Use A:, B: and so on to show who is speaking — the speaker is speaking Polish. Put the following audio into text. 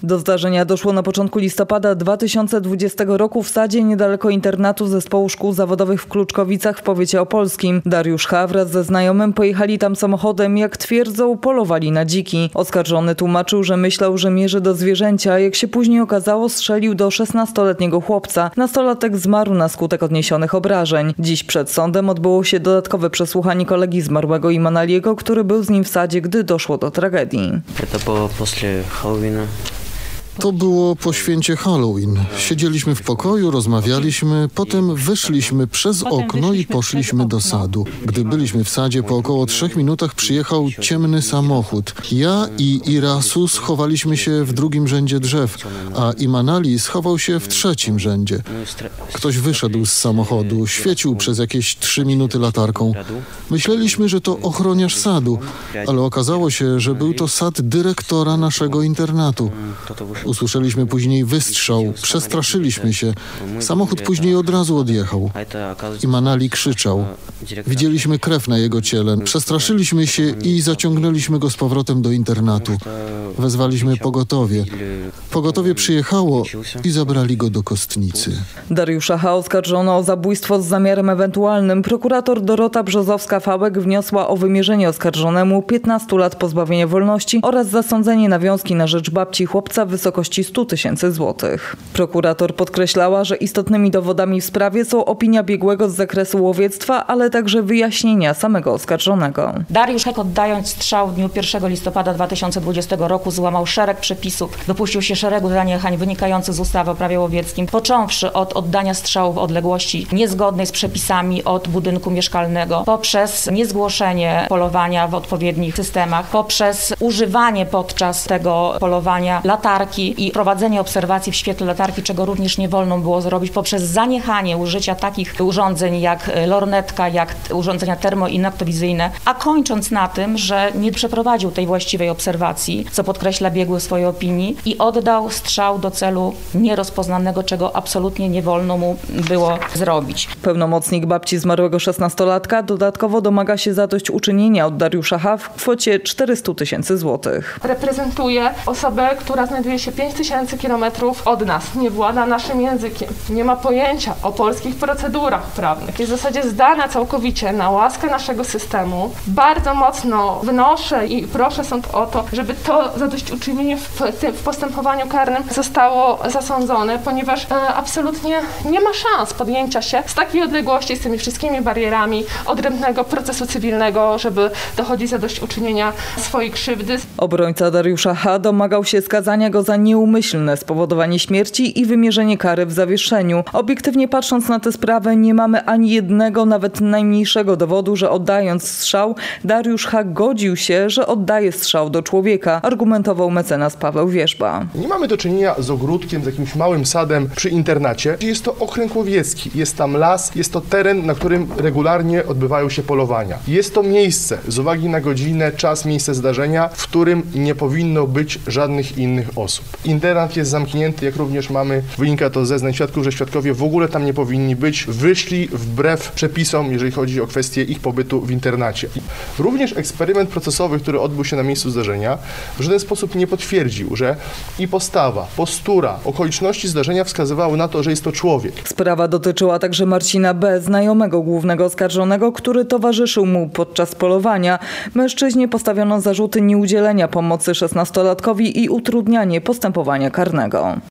A: Do zdarzenia doszło na początku listopada 2020 roku w sadzie niedaleko internatu Zespołu Szkół Zawodowych w Kluczkowicach w powiecie opolskim. Dariusz H. wraz ze znajomym pojechali tam samochodem, jak twierdzą, polowali na dziki. Oskarżony tłumaczył, że myślał, że mierzy do zwierzęcia, jak się później okazało, strzelił do 16-letniego chłopca. Nastolatek zmarł na skutek odniesionych obrażeń. Dziś przed sądem odbyło się dodatkowe przesłuchanie kolegi zmarłego Imanaliego, który był z nim w sadzie, gdy doszło do tragedii.
B: To było po święcie Halloween. Siedzieliśmy w pokoju, rozmawialiśmy, potem wyszliśmy przez okno i poszliśmy do sadu. Gdy byliśmy w sadzie, po około 3 minutach przyjechał ciemny samochód. Ja i Irasu schowaliśmy się w drugim rzędzie drzew, a Imanali schował się w 3. rzędzie. Ktoś wyszedł z samochodu, świecił przez jakieś 3 minuty latarką. Myśleliśmy, że to ochroniarz sadu, ale okazało się, że był to sad dyrektora naszego internatu. Usłyszeliśmy później wystrzał, przestraszyliśmy się. Samochód później od razu odjechał. Imanali krzyczał. Widzieliśmy krew na jego ciele. Przestraszyliśmy się i zaciągnęliśmy go z powrotem do internatu. Wezwaliśmy pogotowie. Pogotowie przyjechało i zabrali go do kostnicy.
A: Dariusza H. oskarżono o zabójstwo z zamiarem ewentualnym. Prokurator Dorota Brzozowska-Fałek wniosła o wymierzenie oskarżonemu 15 lat pozbawienia wolności oraz zasądzenie nawiązki na rzecz babci chłopca w wysokości 100 000 złotych. Prokurator podkreślała, że istotnymi dowodami w sprawie są opinia biegłego z zakresu łowiectwa, ale także wyjaśnienia samego oskarżonego.
C: Dariusz H., oddając strzał w dniu 1 listopada 2020 roku, złamał szereg przepisów, dopuścił się szeregu zaniechań wynikających z ustawy o prawie łowieckim, począwszy od oddania strzału w odległości niezgodnej z przepisami od budynku mieszkalnego, poprzez niezgłoszenie polowania w odpowiednich systemach, poprzez używanie podczas tego polowania latarki i prowadzenie obserwacji w świetle latarki, czego również nie wolno było zrobić, poprzez zaniechanie użycia takich urządzeń jak lornetka, jak urządzenia termoinaktowizyjne, a kończąc na tym, że nie przeprowadził tej właściwej obserwacji, co podkreśla biegły w swojej opinii, i oddał strzał do celu nierozpoznanego, czego absolutnie nie wolno mu było zrobić.
A: Pełnomocnik babci zmarłego 16-latka dodatkowo domaga się zadośćuczynienia od Dariusza H. w kwocie 400 000 złotych.
D: Reprezentuję osobę, która znajduje się 5000 kilometrów od nas, nie włada naszym językiem, nie ma pojęcia o polskich procedurach prawnych. Jest w zasadzie zdana całkowicie na łaskę naszego systemu. Bardzo mocno wnoszę i proszę sąd o to, żeby to zadośćuczynienie w postępowaniu karnym zostało zasądzone, ponieważ absolutnie nie ma szans podjęcia się z takiej odległości, z tymi wszystkimi barierami odrębnego procesu cywilnego, żeby dochodzić zadośćuczynienia swojej krzywdy.
A: Obrońca Dariusza H. domagał się skazania go za nieumyślne spowodowanie śmierci i wymierzenie kary w zawieszeniu. Obiektywnie patrząc na tę sprawę, nie mamy ani jednego, nawet najmniejszego dowodu, że oddając strzał, Dariusz H. godził się, że oddaje strzał do człowieka, argumentował mecenas Paweł Wierzba.
E: Nie mamy do czynienia z ogródkiem, z jakimś małym sadem przy internacie. Jest to okręg łowiecki, jest tam las, jest to teren, na którym regularnie odbywają się polowania. Jest to miejsce, z uwagi na godzinę, czas, miejsce zdarzenia, w którym nie powinno być żadnych innych osób. Internat jest zamknięty, jak również wynika to z zeznań świadków, że świadkowie w ogóle tam nie powinni być, wyszli wbrew przepisom, jeżeli chodzi o kwestię ich pobytu w internacie. Również eksperyment procesowy, który odbył się na miejscu zdarzenia, w żaden sposób nie potwierdził, że i postawa, postura, okoliczności zdarzenia wskazywały na to, że jest to człowiek.
A: Sprawa dotyczyła także Marcina B., znajomego głównego oskarżonego, który towarzyszył mu podczas polowania. Mężczyźnie postawiono zarzuty nieudzielenia pomocy 16-latkowi i utrudnianie postępowania karnego.